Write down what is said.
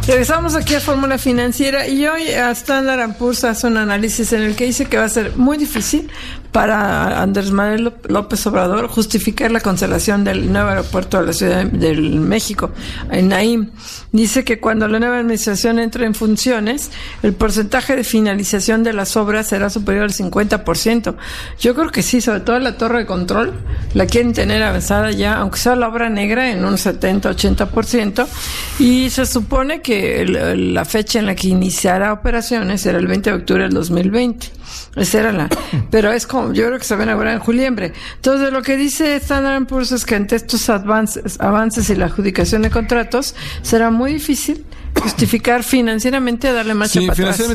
Regresamos aquí a Fórmula Financiera y hoy Standard & Poor's hace un análisis en el que dice que va a ser muy difícil para Andrés Manuel López Obrador justificar la cancelación del nuevo aeropuerto de la Ciudad de México, en Naim. Dice que cuando la nueva administración entre en funciones, el porcentaje de finalización de las obras será superior al 50%. Yo creo que sí, sobre todo la torre de control, la quieren tener avanzada ya, aunque sea la obra negra, en un 70-80%, y se supone que la fecha en la que iniciará operaciones será el 20 de octubre del 2020. Esa era pero es como, yo creo que se van a inaugurar en julio. Entonces, lo que dice Standard & Poor's es que ante estos avances y la adjudicación de contratos, será muy difícil justificar financieramente darle marcha para atrás.